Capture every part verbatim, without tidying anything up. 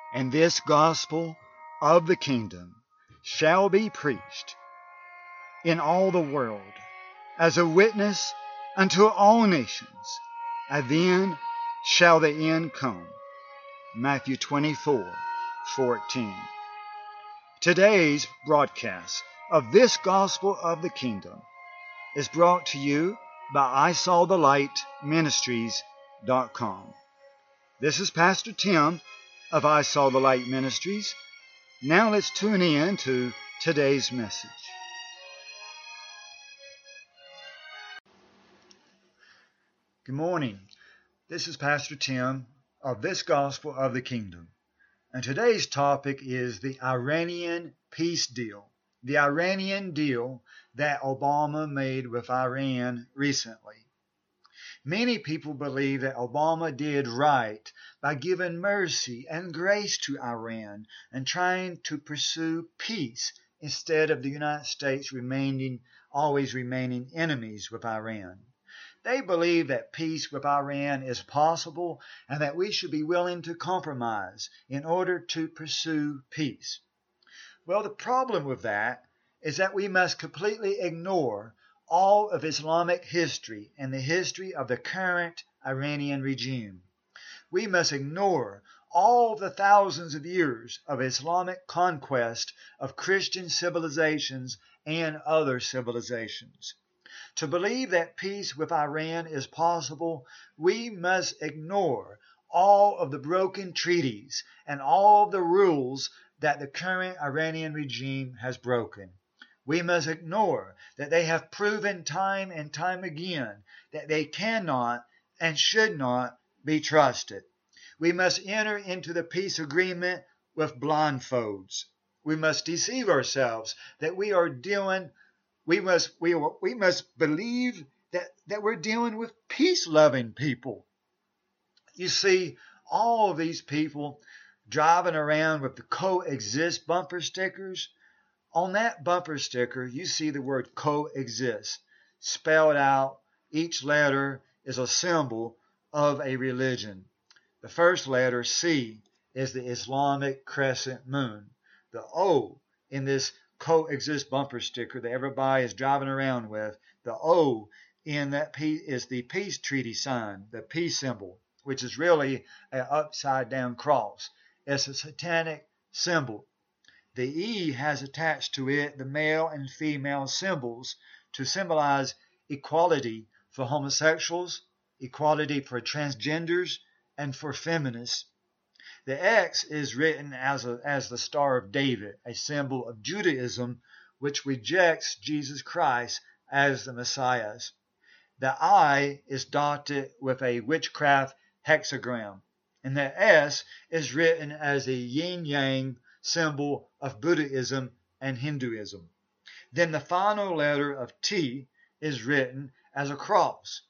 And this gospel of the kingdom shall be preached in all the world as a witness unto all nations, and then shall the end come. Matthew twenty-four fourteen. Today's broadcast of this gospel of the kingdom is brought to you by I Saw the Light Ministries dot com. This is Pastor Tim of I Saw the Light Ministries. Now let's tune in to today's message. Good morning. This is Pastor Tim of this gospel of the kingdom. And today's topic is the Iranian peace deal. The Iranian deal that Obama made with Iran recently. Many people believe that Obama did right by giving mercy and grace to Iran and trying to pursue peace instead of the United States remaining always remaining enemies with Iran. They believe that peace with Iran is possible and that we should be willing to compromise in order to pursue peace. Well, the problem with that is that we must completely ignore all of Islamic history and the history of the current Iranian regime. We must ignore all the thousands of years of Islamic conquest of Christian civilizations and other civilizations. To believe that peace with Iran is possible, we must ignore all of the broken treaties and all of the rules that the current Iranian regime has broken. We must ignore that they have proven time and time again that they cannot and should not be trusted. We must enter into the peace agreement with blindfolds. We must deceive ourselves that we are dealing We must we we must believe that, that we're dealing with peace-loving people. You see, all of these people driving around with the coexist bumper stickers. On that bumper sticker, you see the word coexist spelled out. Each letter is a symbol of a religion. The first letter, C, is the Islamic crescent moon. The O in this coexist bumper sticker that everybody is driving around with, the O in that P is the peace treaty sign, the peace symbol, which is really an upside down cross. It's a satanic symbol. The E has attached to it the male and female symbols to symbolize equality for homosexuals, equality for transgenders, and for feminists. The X is written as, a, as the Star of David, a symbol of Judaism which rejects Jesus Christ as the Messiah. The I is dotted with a witchcraft hexagram, and the S is written as a yin-yang symbol of Buddhism and Hinduism. Then the final letter of T is written as a cross.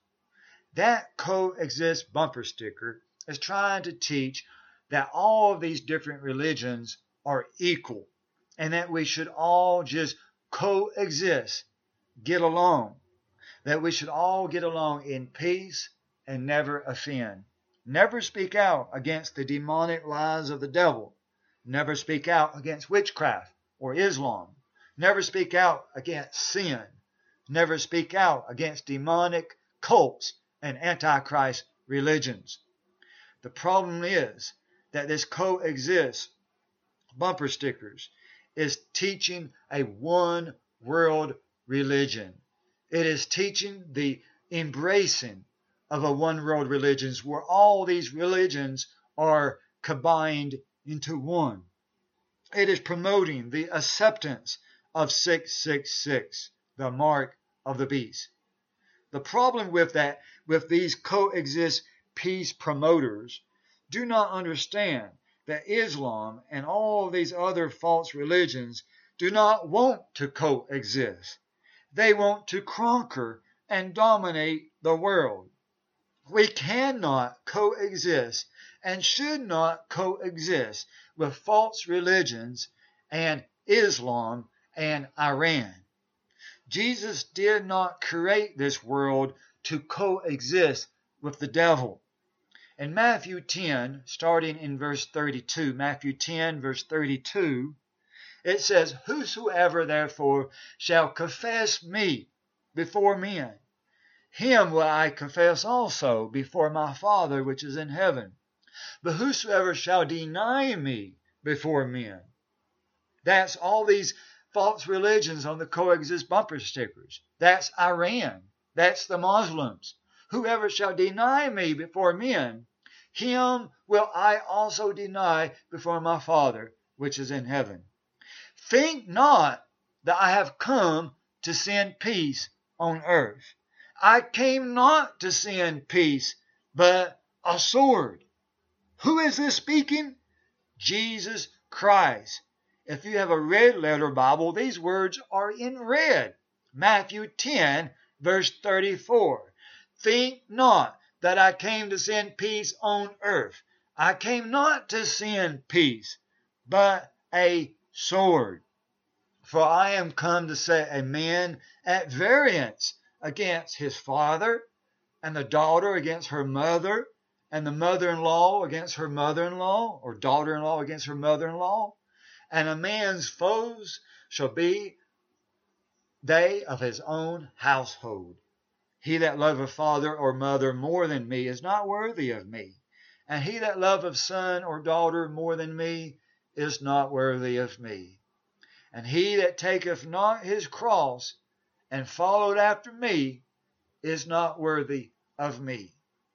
That coexist bumper sticker is trying to teach that all of these different religions are equal and that we should all just coexist, get along, that we should all get along in peace and never offend. Never speak out against the demonic lies of the devil. Never speak out against witchcraft or Islam. Never speak out against sin. Never speak out against demonic cults and antichrist religions. The problem is that this coexist bumper stickers is teaching a one world religion. It is teaching the embracing of a one world religion where all these religions are combined into one. It is promoting the acceptance of six six six, the mark of the beast. The problem with that, with these coexist peace promoters, do not understand that Islam and all these other false religions do not want to coexist. They want to conquer and dominate the world. We cannot coexist and should not coexist with false religions and Islam and Iran. Jesus did not create this world to coexist with the devil. In Matthew ten, starting in verse thirty-two, Matthew ten, verse thirty-two, it says, "Whosoever therefore shall confess me before men, him will I confess also before my Father which is in heaven. But whosoever shall deny me before men," that's all these false religions on the coexist bumper stickers. That's Iran. That's the Muslims. "Whoever shall deny me before men, him will I also deny before my Father which is in heaven. Think not that I have come to send peace on earth. I came not to send peace, but a sword." Who is this speaking? Jesus Christ. If you have a red letter Bible, these words are in red. Matthew ten, verse thirty-four. "Think not that I came to send peace on earth. I came not to send peace, but a sword. For I am come to set a man at variance against his father, and the daughter against her mother, and the mother-in-law against her mother-in-law, or daughter-in-law against her mother-in-law. And a man's foes shall be they of his own household. He that loveth father or mother more than me is not worthy of me. And he that loveth son or daughter more than me is not worthy of me. And he that taketh not his cross and followed after me is not worthy of me."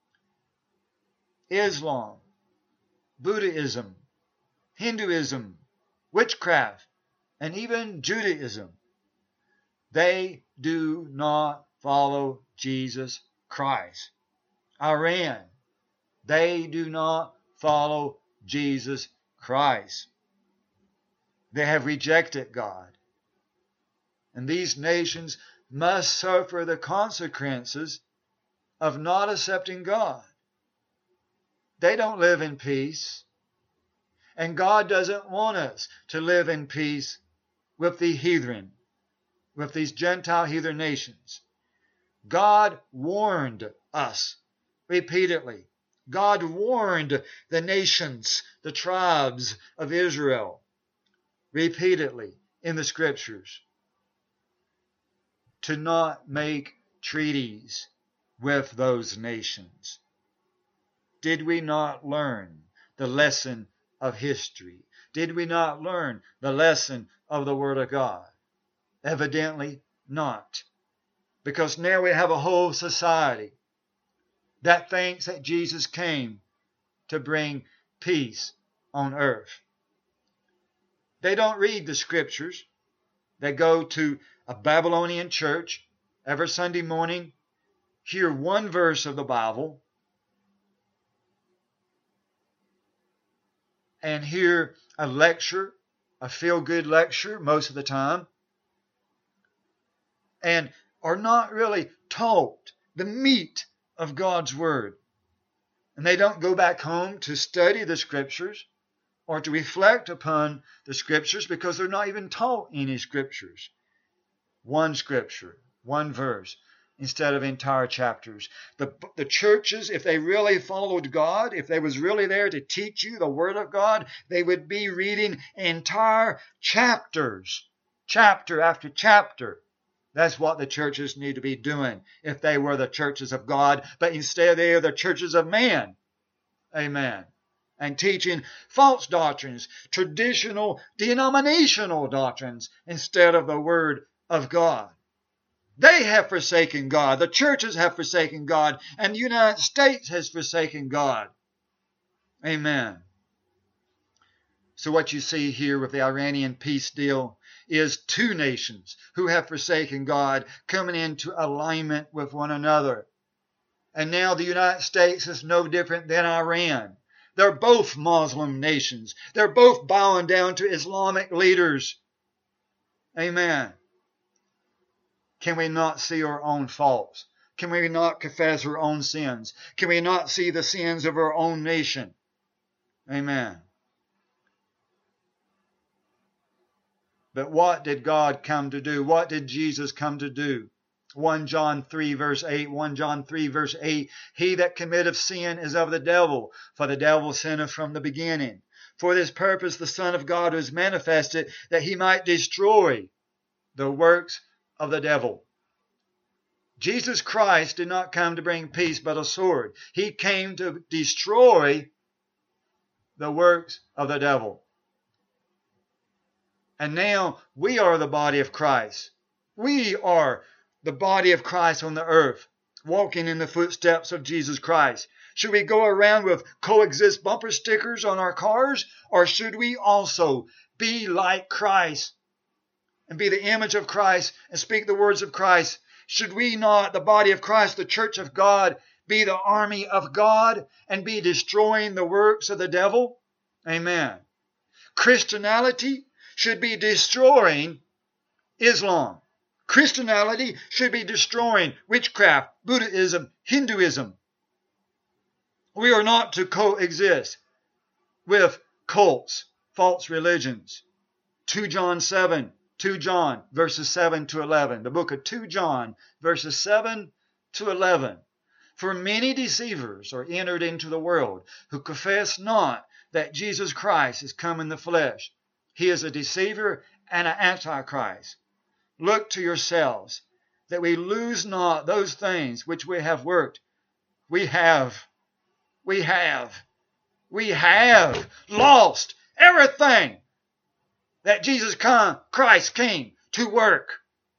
Islam, Buddhism, Hinduism, witchcraft, and even Judaism, they do not follow Jesus Christ. Iran, they do not follow Jesus Christ. They have rejected God. And these nations must suffer the consequences of not accepting God. They don't live in peace. And God doesn't want us to live in peace with the heathen, with these Gentile heathen nations. God warned us repeatedly. God warned the nations, the tribes of Israel, repeatedly in the Scriptures to not make treaties with those nations. Did we not learn the lesson of history? Did we not learn the lesson of the Word of God? Evidently not. Because now we have a whole society that thinks that Jesus came to bring peace on earth. They don't read the Scriptures. They go to a Babylonian church every Sunday morning, hear one verse of the Bible, and hear a lecture, a feel-good lecture most of the time, and are not really taught the meat of God's Word. And they don't go back home to study the Scriptures or to reflect upon the Scriptures because they're not even taught any Scriptures. One Scripture, one verse, instead of entire chapters. The, the churches, if they really followed God, if they was really there to teach you the Word of God, they would be reading entire chapters, chapter after chapter. That's what the churches need to be doing if they were the churches of God, but instead they are the churches of man. Amen. And teaching false doctrines, traditional, denominational doctrines, instead of the Word of God. They have forsaken God. The churches have forsaken God. And the United States has forsaken God. Amen. So what you see here with the Iranian peace deal is two nations who have forsaken God coming into alignment with one another. And now the United States is no different than Iran. They're both Muslim nations. They're both bowing down to Islamic leaders. Amen. Can we not see our own faults? Can we not confess our own sins? Can we not see the sins of our own nation? Amen. But what did God come to do? What did Jesus come to do? First John three verse eight, First John three verse eight, he that committeth sin is of the devil, for the devil sinneth from the beginning. For this purpose the Son of God was manifested, that he might destroy the works of the devil. Jesus Christ did not come to bring peace but a sword. He came to destroy the works of the devil. And now we are the body of Christ. We are the body of Christ on the earth, walking in the footsteps of Jesus Christ. Should we go around with coexist bumper stickers on our cars, or should we also be like Christ and be the image of Christ and speak the words of Christ? Should we not, the body of Christ, the church of God, be the army of God and be destroying the works of the devil? Amen. Christianity should be destroying Islam. Christianity should be destroying witchcraft, Buddhism, Hinduism. We are not to coexist with cults, false religions. Second John seven, Second John verses seven to eleven. The book of Second John verses seven to eleven. For many deceivers are entered into the world, who confess not that Jesus Christ is come in the flesh. He is a deceiver and an antichrist. Look to yourselves, that we lose not those things which we have worked. We have, we have, we have lost everything that Jesus Christ came to work.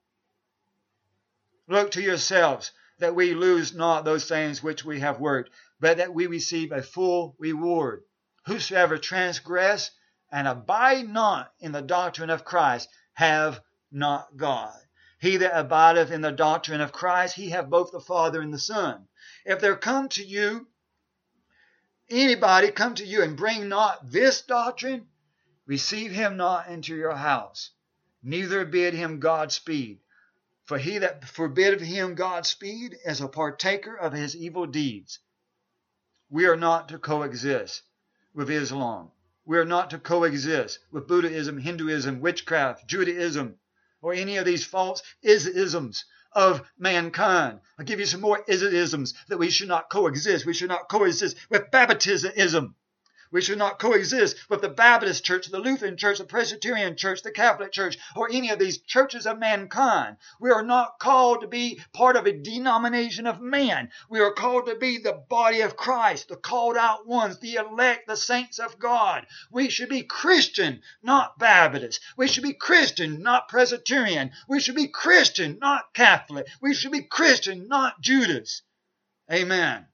Look to yourselves, that we lose not those things which we have worked, but that we receive a full reward. Whosoever transgress and abide not in the doctrine of Christ have not God. He that abideth in the doctrine of Christ, he have both the Father and the Son. If there come to you, anybody come to you and bring not this doctrine, receive him not into your house, neither bid him Godspeed. For he that forbiddeth him Godspeed is a partaker of his evil deeds. We are not to coexist with Islam. We are not to coexist with Buddhism, Hinduism, witchcraft, Judaism, or any of these false isms of mankind. I'll give you some more isms that we should not coexist. We should not coexist with baptism. We should not coexist with the Baptist church, the Lutheran church, the Presbyterian church, the Catholic church, or any of these churches of mankind. We are not called to be part of a denomination of man. We are called to be the body of Christ, the called out ones, the elect, the saints of God. We should be Christian, not Baptist. We should be Christian, not Presbyterian. We should be Christian, not Catholic. We should be Christian, not Judas. Amen.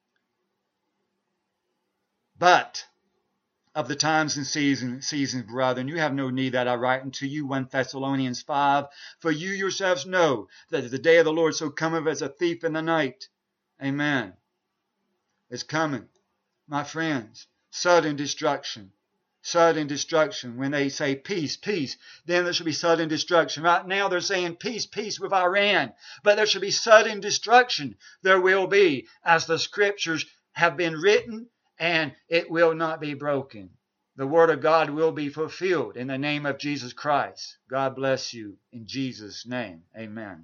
But of the times and seasons, seasons, brethren, you have no need that I write unto you, First Thessalonians five. For you yourselves know that the day of the Lord so cometh as a thief in the night. Amen. It's coming, my friends. Sudden destruction. Sudden destruction. When they say peace, peace, then there should be sudden destruction. Right now they're saying peace, peace with Iran. But there should be sudden destruction. There will be, as the scriptures have been written, and it will not be broken. The word of God will be fulfilled in the name of Jesus Christ. God bless you in Jesus' name. Amen.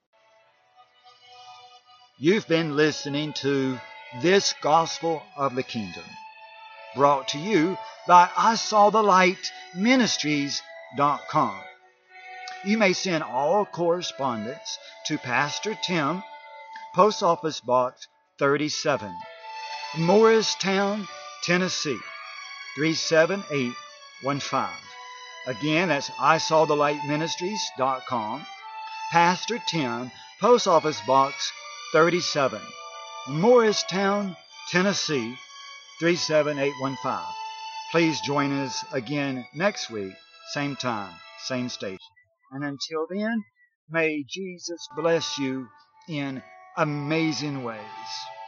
You've been listening to This Gospel of the Kingdom, brought to you by I Saw the Light Ministries dot com. You may send all correspondence to Pastor Tim, Post Office Box thirty-seven, Morristown, Tennessee, three seven eight one five. Again, that's I Saw the Light Ministries dot com. Pastor Tim, Post Office Box thirty-seven, Morristown, Tennessee, three seven eight one five. Please join us again next week, same time, same station. And until then, may Jesus bless you in amazing ways.